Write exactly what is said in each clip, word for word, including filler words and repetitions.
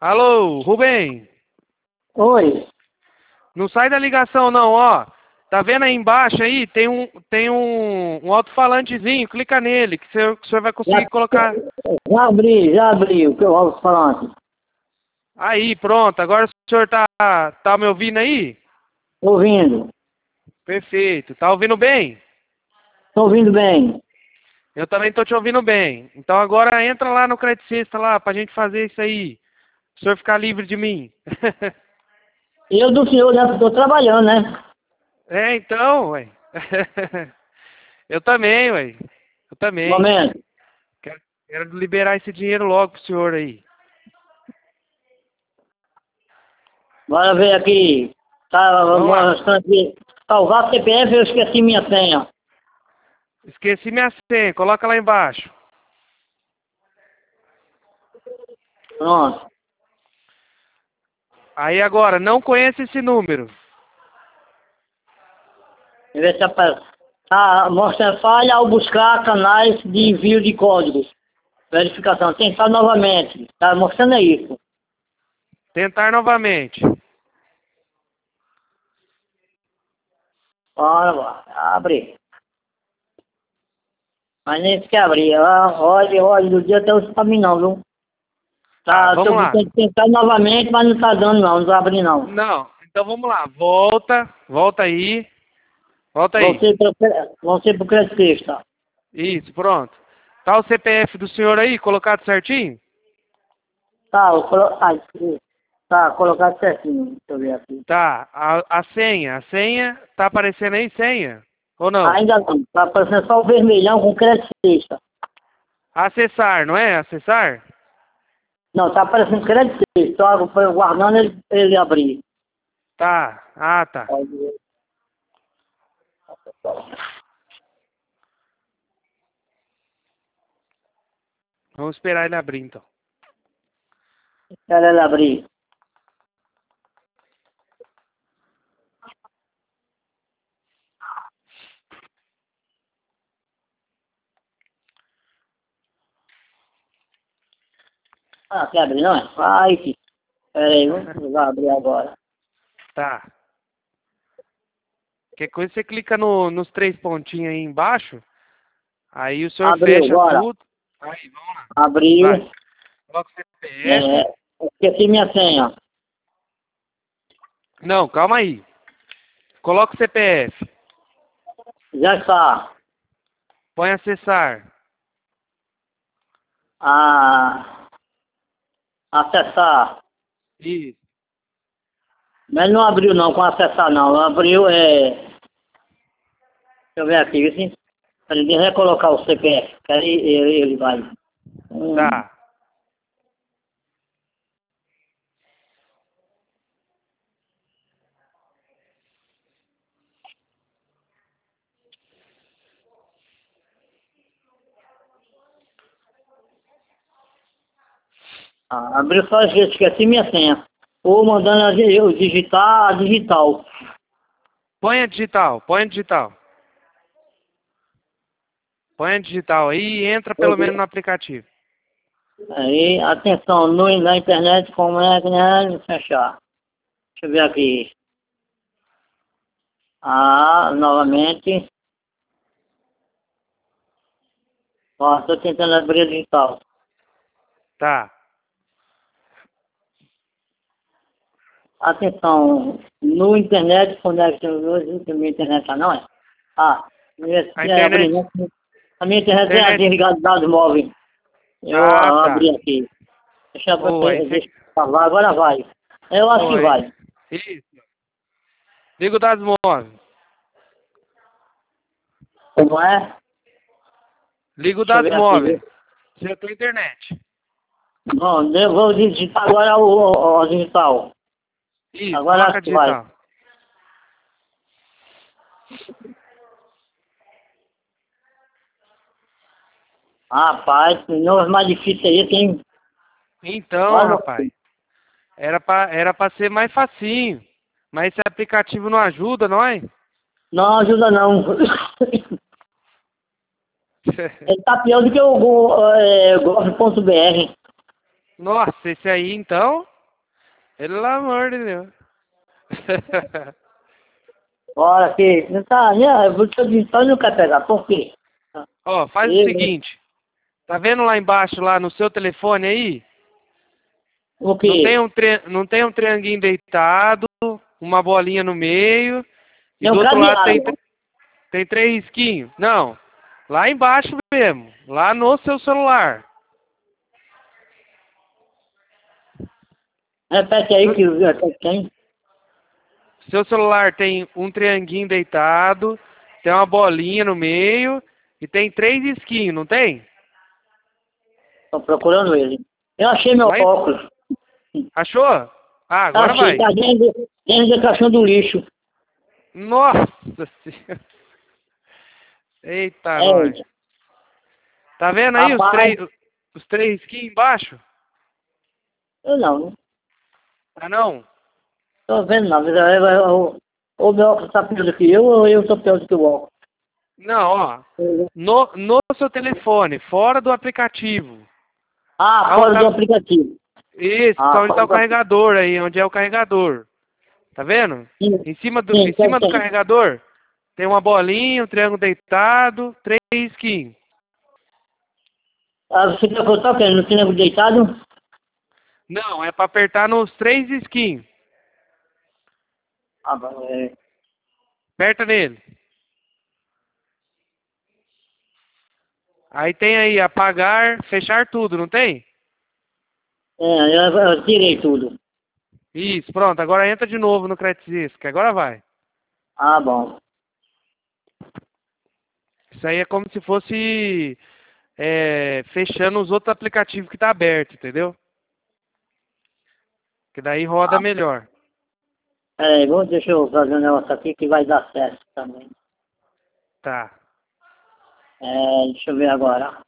Alô, Rubem? Oi. Não sai da ligação não, ó. Tá vendo aí embaixo aí? Tem um, tem um, um alto-falantezinho, clica nele, que o senhor vai conseguir Já, colocar. já abri, já abri o que eu vou falando. Aí, pronto. Agora o senhor tá, tá me ouvindo aí? Ouvindo. Perfeito. Tá ouvindo bem? Tô ouvindo bem. Eu também tô te ouvindo bem. Então agora entra lá no Creticista lá pra gente fazer isso aí. O senhor ficar livre de mim. Eu do senhor já estou trabalhando, né? É, então, ué. Eu também, ué. Eu Um também. momento. Quero, quero liberar esse dinheiro logo pro senhor aí. Bora ver aqui. Tá Vamos lá. mostrando aqui. Salvar C P F, eu esqueci minha senha. Esqueci minha senha. Coloca lá embaixo. Pronto. Aí agora, não conheço esse número. Deixa eu ver se aparece. Ah, mostra falha ao buscar canais de envio de códigos. Verificação. Tentar novamente. Tá mostrando isso. Tentar novamente. Bora, bora. Abre. Mas nem se quer abrir. Ah, olha, olha, do dia até hoje pra mim não, viu? Tá, Tá, vamos tô lá. tentando tentar novamente, mas não tá dando não, não tá abrindo não. Não, então vamos lá. Volta, volta aí. Volta Vão aí. ser pro, vão ser pro Crescista. Isso, pronto. Tá o C P F do senhor aí, colocado certinho? Tá, eu colo... Ai, tá, colocado certinho. Deixa eu ver aqui. Tá. A, a senha, a senha, tá aparecendo aí senha? Ou não? Ainda não, tá aparecendo só o vermelhão com Crescista. Acessar, não é? Acessar? Não, tá aparecendo Crescista. Só foi aguardando ele, ele abrir. Tá. Ah, tá. Vamos esperar ele abrir então. Espera ele abrir. Ah, quer abrir não é? Ai, que... Pera aí, vamos abrir agora. Tá. Qualquer coisa você clica no, nos três pontinhos aí embaixo. Aí o senhor Abriu, fecha bora. tudo. Aí, vamos lá. Vai. Abrir. Coloca o C P F. É, esqueci minha senha. Não, calma aí. Coloca o C P F. Já está. Põe acessar. Ah, acessar. Isso. Mas não abriu não com acessar não. Abriu é. Deixa eu ver aqui, assim. Ele vai colocar o C P F. Que aí ele, ele vai. Hum. Tá. Ah, abriu só as vezes, esqueci minha senha. Ou mandando eu digitar a digital. Põe a digital. Põe a digital. Põe a digital aí e entra pelo menos no aplicativo. Aí, atenção, no, na internet, como é que é? Fechar. Deixa eu ver aqui. Ah, novamente. Ó, estou tentando abrir a digital. Tá. Atenção, no internet, conecta hoje, a minha internet tá não é? Ah, A é, abri, internet. né? A minha internet é Internet. desligada de dados móveis. Eu Ah, ah, tá. abri aqui. Deixa Ou aí eu você. deixa eu falar, agora vai. Eu acho que Oi. vai. Isso. Liga o dados móveis. Como é? Liga o Deixa eu dados ver aqui. móveis. Você tem internet. Bom, eu vou digitar agora o, o, o digital. Isso, Agora coloca acho a que vai. digital. Rapaz, não é mais difícil aí, tem. Então, Olha, rapaz, era pra, era pra ser mais facinho. Mas esse aplicativo não ajuda, nós? não ajuda não. Ele tá pior do que o, o é, gov ponto br. Nossa, esse aí então. Pelo amor de Deus. Bora aqui. Não tá, né? Eu vou te dizer, não quer pegar. Por quê? Ó, faz o Eu, seguinte. Tá vendo lá embaixo, lá no seu telefone aí? o Não tem quê? um, tri... não tem um trianguinho deitado, uma bolinha no meio, e Tem um do outro lado tem, cadeado. tr- tem três risquinhos? Não. Lá embaixo mesmo. Lá no seu celular. Repete aí que que tem. Seu celular tem um trianguinho deitado, tem uma bolinha no meio e tem três risquinhos, não tem? Tô procurando ele. Eu achei meu Lá em... óculos. Achou? Ah, agora Achei, vai. tá dentro, dentro da caixão do lixo. Nossa Senhora. Eita, nós. É, Tá vendo aí os rapaz, três, os três risquinhos embaixo? eu não, não Ah, não? tô vendo não. Mas, é, é, O o meu óculos tá pior do que eu ou eu tô pior do que o óculos? Não, ó. No, no seu telefone, fora do aplicativo. Ah, Aonde fora do tá... aplicativo. Isso, tá Ah, onde tá fora o do aplicativo. carregador aí, onde é o carregador. Tá vendo? Sim, Em cima do, sim, em tem, cima do tem. carregador tem uma bolinha, um triângulo deitado, três risquinhos. Ah, você quer botar o quê? No cinema deitado? Não, é pra apertar nos três risquinhos. Ah, bom, é. Aperta nele. Aí tem aí apagar, fechar tudo, não tem? É, eu, eu tirei tudo. Isso, pronto. Agora entra de novo no Credit que agora vai. Ah, bom. Isso aí é como se fosse é, fechando os outros aplicativos que tá aberto, entendeu? Que daí roda Ah, melhor. peraí, vou, deixa eu fazer um negócio aqui que vai dar certo também. Tá. É, deixa eu ver agora.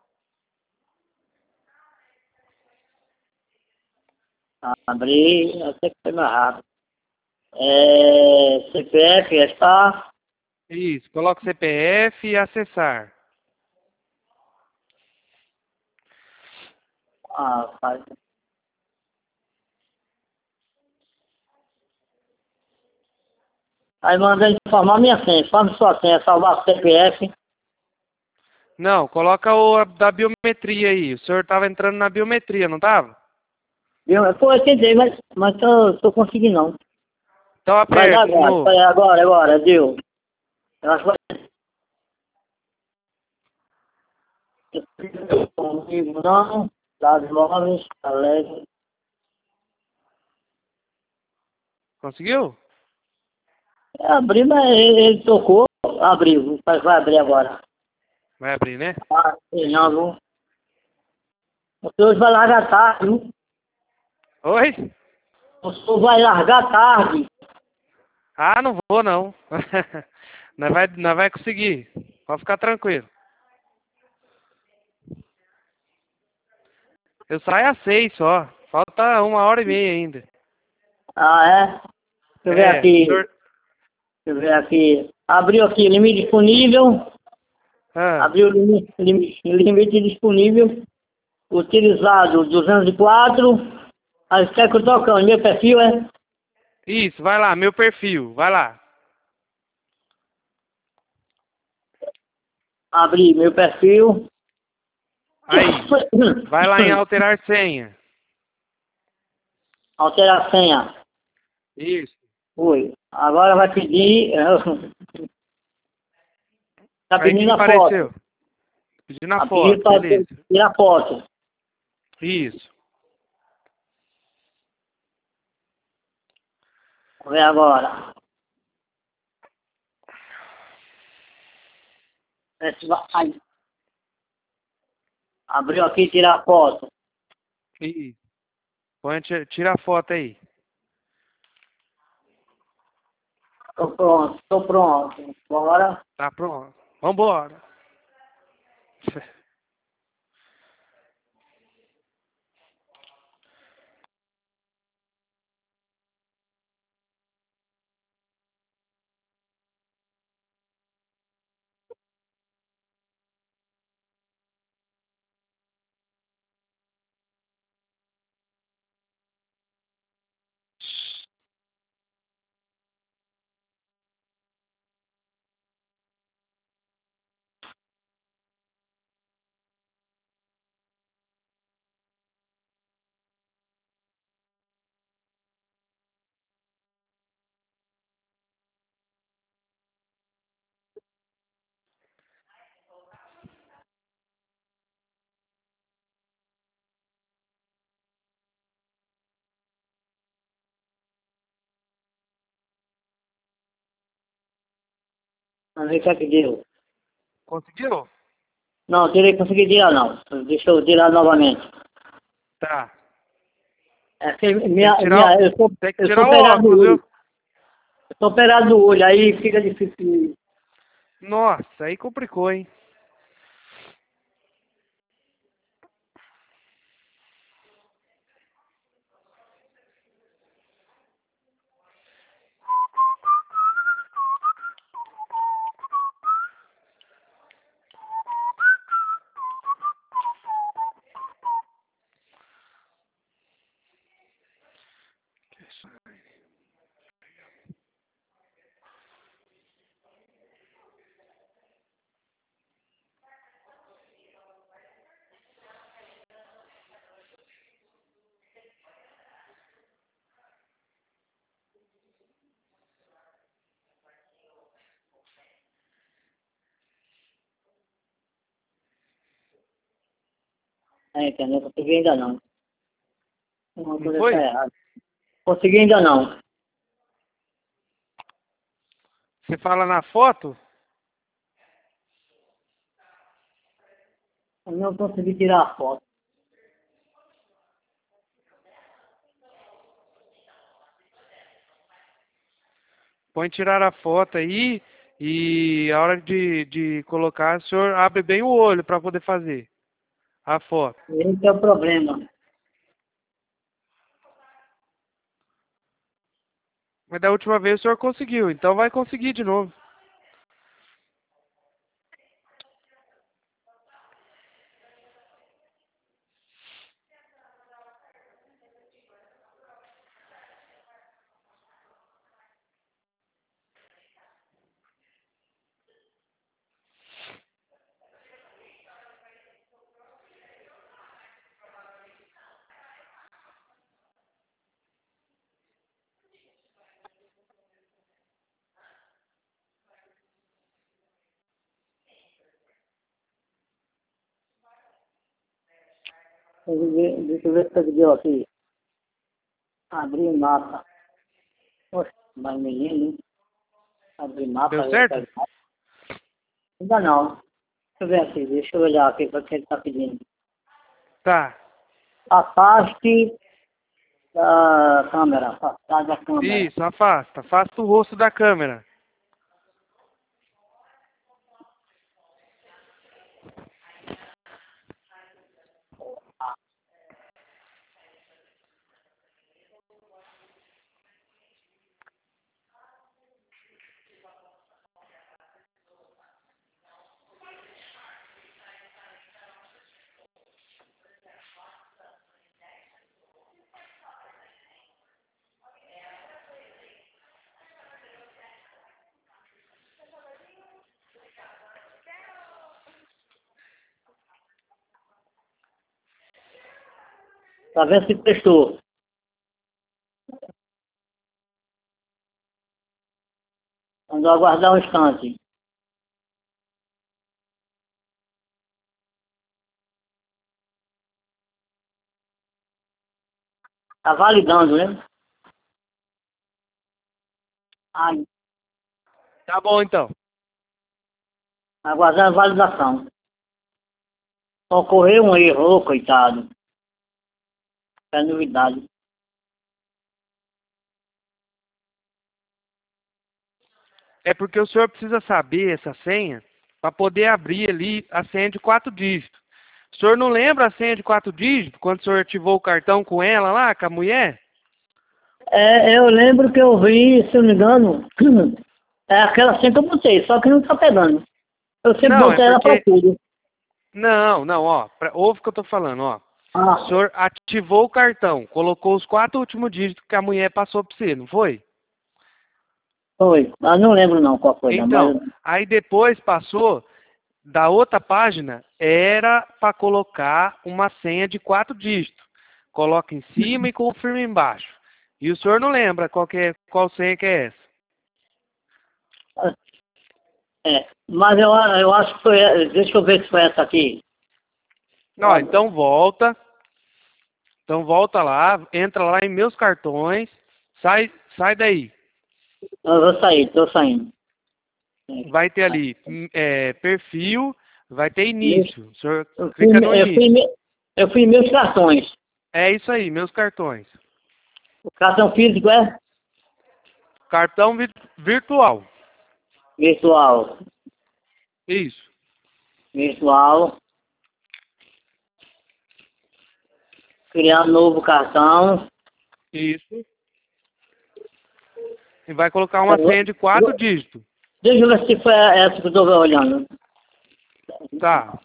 Abrir, até que foi mais rápido. É, C P F, está. Isso, coloca o C P F e acessar. Ah, faz. Aí manda informar minha senha. Informe sua senha, salvar o C P F. Não, coloca o a- da biometria aí. O senhor tava entrando na biometria, não tava? Viu? Pô, eu tentei, mas, mas tô, tô conseguindo não. Então Vai dar aperta de agora. novo. Vai, agora, agora, deu. Eu acho que vai. Comigo não. Dados móveis, alegre. Conseguiu? Abriu, mas ele, ele tocou. Abriu. Vai, vai abrir agora. Vai abrir, né? Ah, sim, não, viu? O senhor vai largar tarde, viu? Oi? O senhor vai largar tarde. Ah, não vou não. Nós vai, nós vai conseguir. Pode ficar tranquilo. Eu saio às seis só. Falta uma hora e meia ainda. Ah, é? Deixa eu ver É, o aqui. senhor... Deixa eu ver aqui. Abriu aqui, limite disponível. Ah, Abriu o limite, limite, limite disponível. Utilizado duzentos e quatro. Aí quer que eu toque onde? Meu perfil é? isso, vai lá, meu perfil. Vai lá. Abri meu perfil. Aí. Vai lá em alterar senha. Alterar a senha. Isso. Oi. Agora vai pedir. Tá Aí o que, pedindo que a foto. apareceu? Pedindo a Tá pedindo foto, para beleza. tirar foto. Isso. Vamos ver agora. Esse vai- ai. Abriu aqui tirar foto. Isso. Põe, ti- tira a foto aí. Tô pronto, tô pronto. Bora. Tá pronto. Vambora. Vamos ver o que é que deu. Conseguiu? Não, tirei, consegui tirar não. Deixa eu tirar novamente. Tá. É que Tem minha, que tirar, minha, o- eu sou, tem que eu sou tirar o operado do óculos, olho. viu? Eu sou operado do olho, aí fica difícil. Nossa, aí complicou, hein? É, entendeu? Consegui ainda não. Uma Não coisa tá foi? errada. Consegui ainda não. Você fala na foto? Eu não consegui tirar a foto. Põe tirar a foto aí e a hora de, de colocar, o senhor abre bem o olho para poder fazer a foto. Esse é o problema. Mas da última vez o senhor conseguiu, então vai conseguir de novo. Deixa eu ver, deixa eu ver se deu aqui. Abrir mapa. Poxa, mas menino, hein? Abrir mapa. Deu Eu certo? quero... Ainda não. Deixa eu ver aqui, deixa eu olhar aqui para o que ele está pedindo. Tá. Afaste da câmera, afastar da câmera. Isso, afasta. Afasta o rosto da câmera. Tá vendo se prestou. Vamos aguardar um instante. Tá validando, né? Ah, Tá bom então. aguardar a validação. Ocorreu um erro, ô, coitado. É novidade. É porque o senhor precisa saber essa senha para poder abrir ali a senha de quatro dígitos. O senhor não lembra a senha de quatro dígitos quando o senhor ativou o cartão com ela lá, com a mulher? É, eu lembro que eu vi, se eu não me engano, é aquela senha que eu botei, só que não tá pegando. Eu sempre Não, é botei ela pra porque... tudo. Não, não, ó. Pra... Ouve o que eu tô falando, ó. O Ah, senhor ativou o cartão, colocou os quatro últimos dígitos que a mulher passou para você, não foi? foi. Mas não lembro não qual foi, não, Então, mas... aí depois passou da outra página, era para colocar uma senha de quatro dígitos. Coloca em cima e confirma embaixo. E o senhor não lembra qual, que é, qual senha que é essa? É, mas eu, eu acho que foi... Deixa eu ver se foi essa aqui. Ó, então volta. Então volta lá, entra lá em meus cartões, sai, sai daí. Eu vou sair, tô saindo. vai ter ali é, perfil, vai ter início. O senhor Eu clica fui, no eu fui, início. eu fui meus cartões. É isso aí, meus cartões. O cartão físico é Cartão vi- virtual. virtual. Isso. Virtual. Criar um novo cartão. Isso. E vai colocar uma senha de quatro dígitos. Deixa eu ver se foi essa que eu estou olhando. Tá.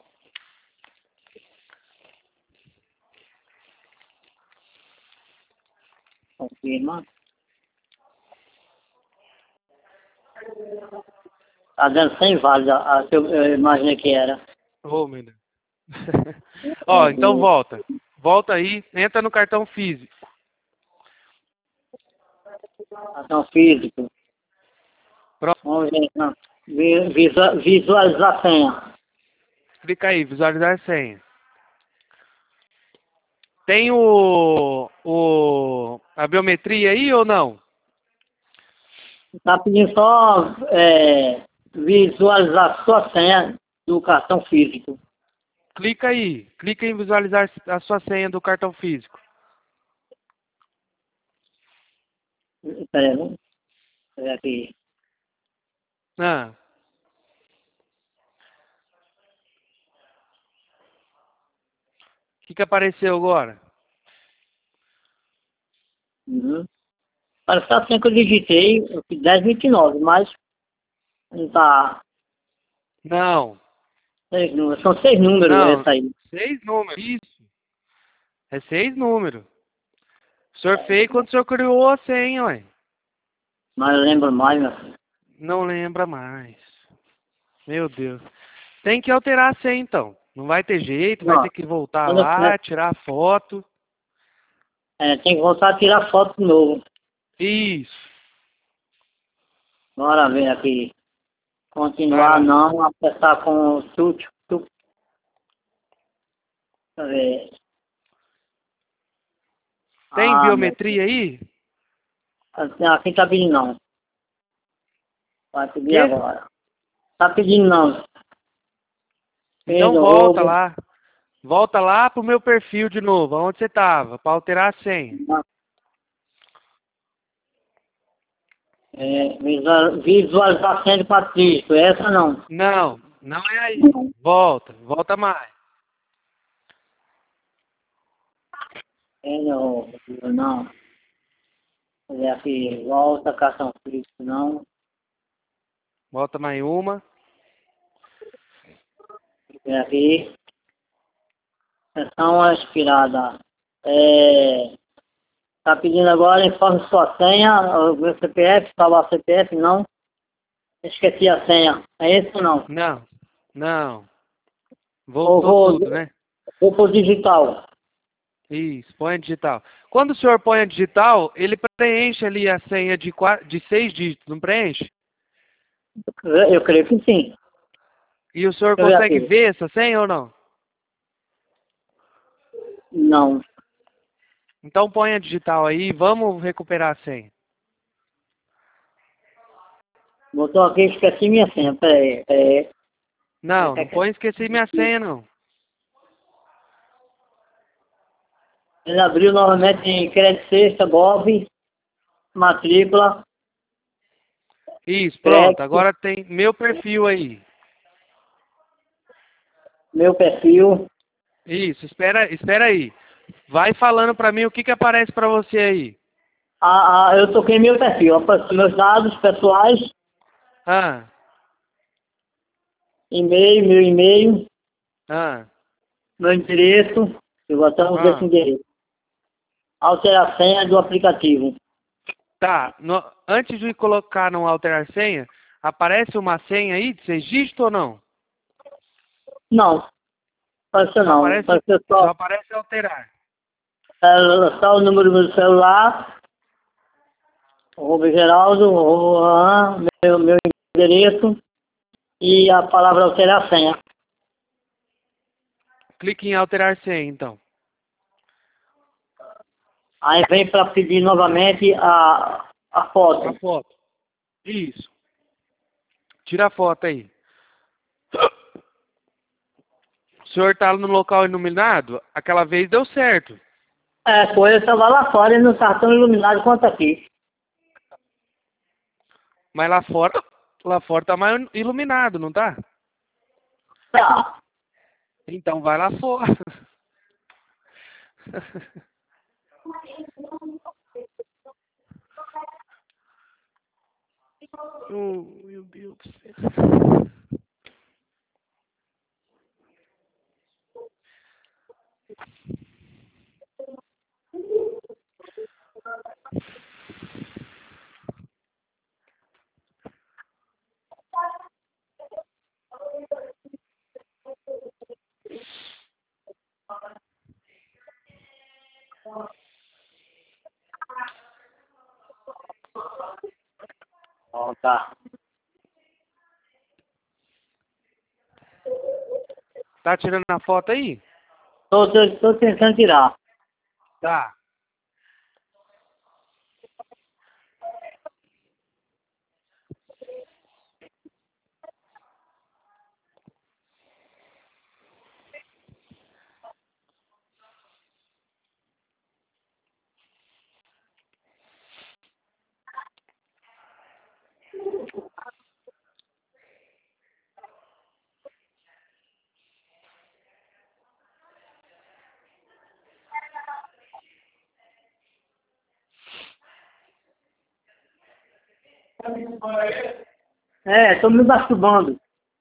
Confirma. Tá dando sem válida a que eu, eu imaginei que era. Ô, meu Deus. Ó, então volta. Volta aí, entra no cartão físico. Cartão físico. Pronto. Vamos ver. Não. Vi- visua- Visualizar a senha. Clica aí, visualizar senha. Tem o, o a biometria aí ou não? Tá pedindo só é, visualizar sua senha do cartão físico. Clica aí, clica em visualizar a sua senha do cartão físico. Espera aí, vamos ver aqui. Ah. O que, que apareceu agora? Uhum. Parece a senha que eu digitei, dez vinte e nove, mas não tá. Não, Seis números. São seis números não, essa aí. seis números. Isso, é seis números. O senhor fez quando o senhor criou a senha, ué. Mas eu lembro mais, meu filho. Não lembra mais. Meu Deus. Tem que alterar a senha, então. Não vai ter jeito, vai Não. ter que voltar Quando eu lá, tirar a foto. É, tem que voltar a tirar foto de novo. Isso. Bora ver aqui. Vai Continuar lá. não, apertar com o chute. Deixa eu ver. Tem Ah, meu biometria aí? Deus. Aqui tá pedindo não. Vai pedir Quê? agora. Tá pedindo não. Então Pedro, volta ovo. lá. Volta lá pro meu perfil de novo, onde você tava, para alterar a senha. É, visual- visualização de Patrício. Essa não. Não, não é aí. Volta, volta mais. Pedro, ovo. Não. Vou ver aqui. Volta, cartão físico, não. Volta mais uma. Vou ver aqui. Sessão aspirada. É, tá pedindo agora, informe sua senha, o meu C P F, salvar C P F, não. Esqueci a senha. É esse ou não? Não, não. Ou Voltou vou, tudo, né? vou pro digital. Isso, põe a digital. Quando o senhor põe a digital, ele preenche ali a senha de, quatro, de seis dígitos, não preenche? Eu creio que sim. E o senhor Deixa eu ver consegue aqui. ver essa senha ou não? Não. Então põe a digital aí e vamos recuperar a senha. Botou aqui, esqueci minha senha. Pera aí. É, Não, não põe esqueci minha senha, não. ele abriu novamente em crédito sexta, Gov, matrícula, Isso, pronto. crédito, Agora tem meu perfil aí. meu perfil. Isso, espera, espera aí. Vai falando pra mim o que que aparece pra você aí. Ah, ah, eu toquei meu perfil. Apareceu meus dados pessoais, Ah, e-mail, meu e-mail, ah, meu endereço. Eu vou até mudar esse ah. endereço. Alterar a senha do aplicativo. Tá, no- antes de colocar no alterar senha, aparece uma senha aí de seis dígitos ou não? Não, apareceu Só não. aparece, Apareceu só só, aparece alterar. é, só o número do meu celular, o Rubem Geraldo, o, ah, meu, meu endereço e a palavra alterar a senha. Clique em alterar senha, então. Aí vem para pedir novamente a, a A foto. foto. Isso. Tira a foto aí. O senhor tá no local iluminado? Aquela vez deu certo. É, foi, eu estava lá fora e não estava tão iluminado quanto aqui. Mas lá fora, lá fora tá mais iluminado, não tá? Tá. Então vai lá fora. Oh, meu Deus do céu. Ó, tá. Tá tirando a foto aí? Tô, tô, tô tentando tirar. Tá. É, tô me masturbando.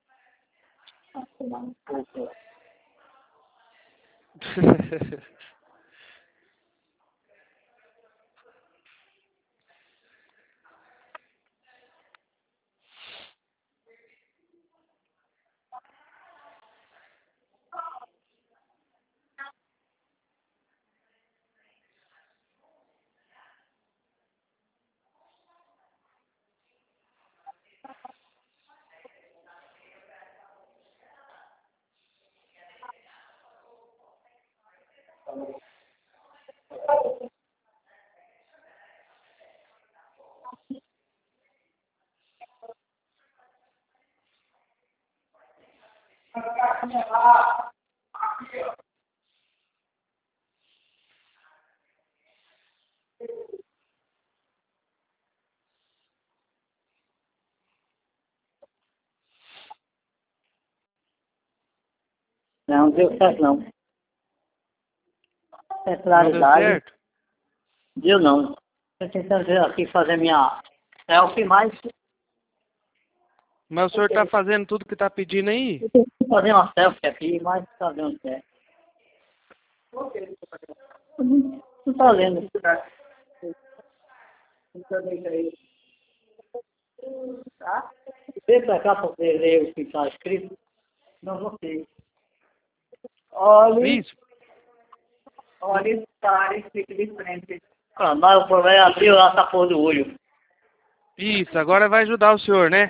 Não, não deu certo não. Não deu Centralidade, certo? deu não. Tô tentando ver aqui fazer minha selfie, mas Mas o senhor tá fazendo tudo que tá pedindo aí? eu tenho que fazer uma selfie aqui, mas tá dando certo. Não tá vendo. Tá? Vem pra cá pra você ler o que tá escrito. Não vou ter. Olhe, Isso. olhe para e fique de frente. Ah, mas o problema é abrir lá essa porra do olho. Isso, agora vai ajudar o senhor, né?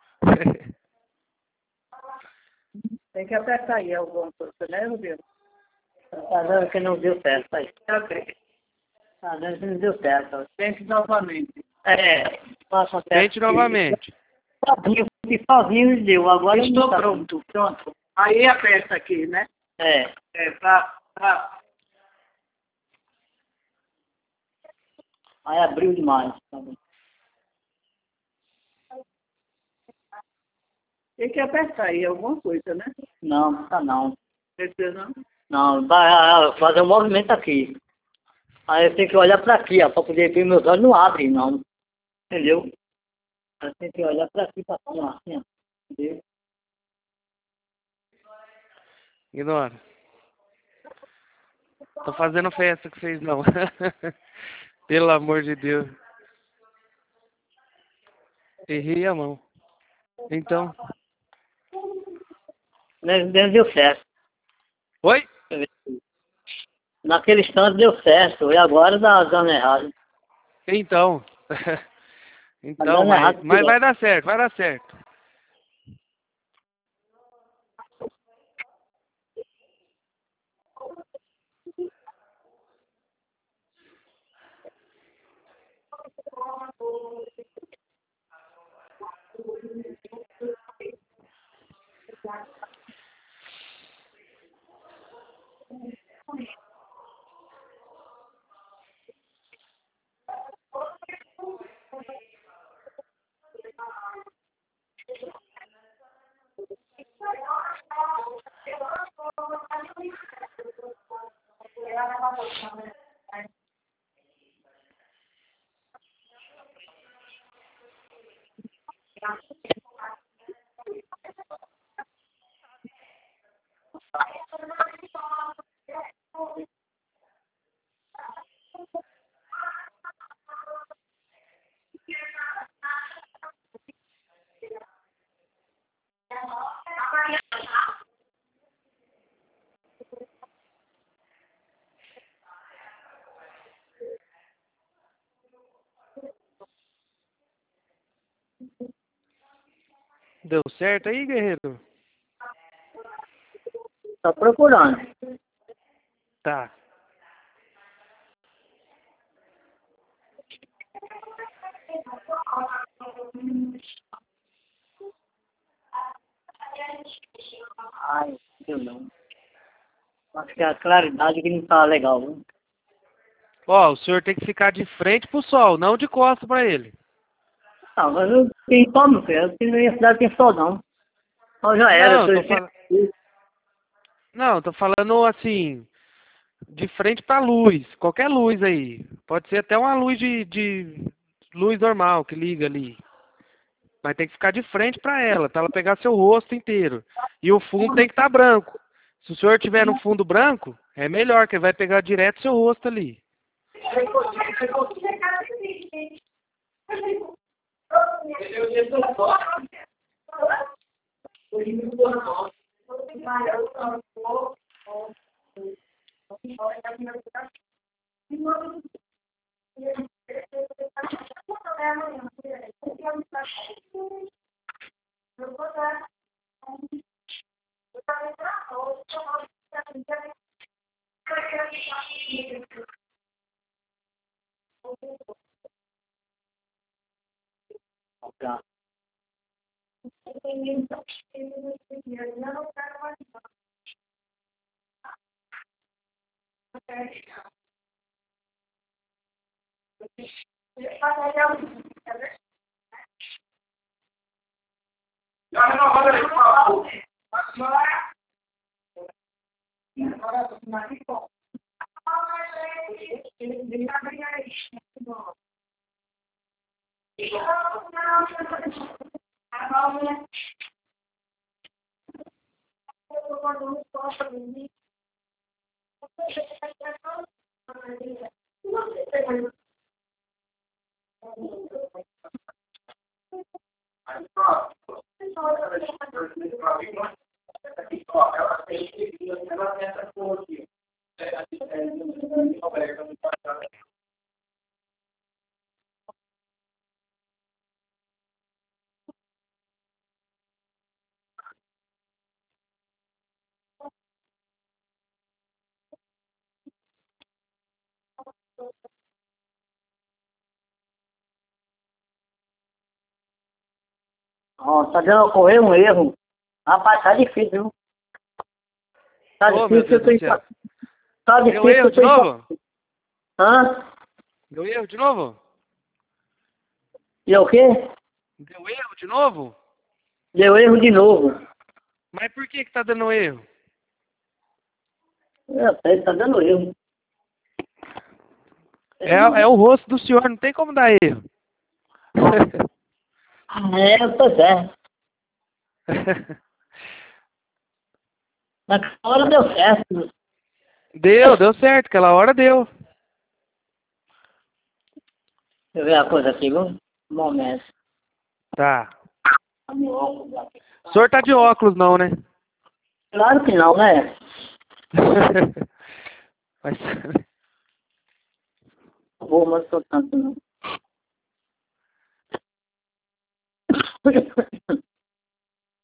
Tem que apertar aí alguma coisa, né, meu Deus? Tá dando que não deu certo, aí. Ok. Tá dando que não deu certo. Tente novamente. É, faça a Tente novamente. Sozinho, fui sozinho e deu. Agora estou pronto, pronto. Aí aperta aqui, né? É. É, pra, pra... Aí abriu demais. Tá bom. Tem que apertar aí alguma coisa, né? Não, tá não. Precisa não? Não, vai ah, fazer um movimento aqui. Aí eu tenho que olhar pra aqui, ó, pra poder ver meus olhos não abrem, não. Entendeu? Eu tenho que olhar pra aqui, pra cima, assim, ó. Entendeu? Ignora. Tô fazendo festa com vocês não. Pelo amor de Deus. Errei a mão. Então. Não não deu certo. Oi? Naquele instante deu certo, e agora dá dando errado. Então. Tá Então, dando mas, errado mas vai direto. dar certo, vai dar certo. Deu certo aí, guerreiro? Tô procurando. Tá. Ai, eu não. Acho que a claridade que não tá legal, viu? Ó, o senhor tem que ficar de frente pro sol, não de costas pra ele. Ah, mas eu tenho sol, meu filho. Aqui na minha cidade tem sol, não. Sol já era. Não, Eu tô tô... falando. Não, tô falando assim, de frente pra luz, qualquer luz aí. Pode ser até uma luz de, de luz normal que liga ali. Mas tem que ficar de frente pra ela, pra ela pegar seu rosto inteiro. E o fundo tem que estar branco. Se o senhor tiver no fundo branco, é melhor, que vai pegar direto seu rosto ali. Tá. Ó, tá dando ocorrer um erro. Rapaz, tá difícil, viu? Tá Ô, meu difícil, eu Deus tô do em... céu. Tá Deu difícil, erro eu de tô em... novo? Hã? Deu erro de novo? E é o quê? Deu erro de novo? Deu erro de novo. Mas por que que tá dando erro? Eu sei, tá dando erro. É, é o rosto do senhor, não tem como dar erro. É, pois é. Naquela hora deu certo. Deu, deu certo, aquela hora deu. Deixa eu ver a coisa aqui, viu? Um momento. Tá. O senhor tá de óculos não, né? Claro que não, né? Mas... Vou, mas tô tanto não.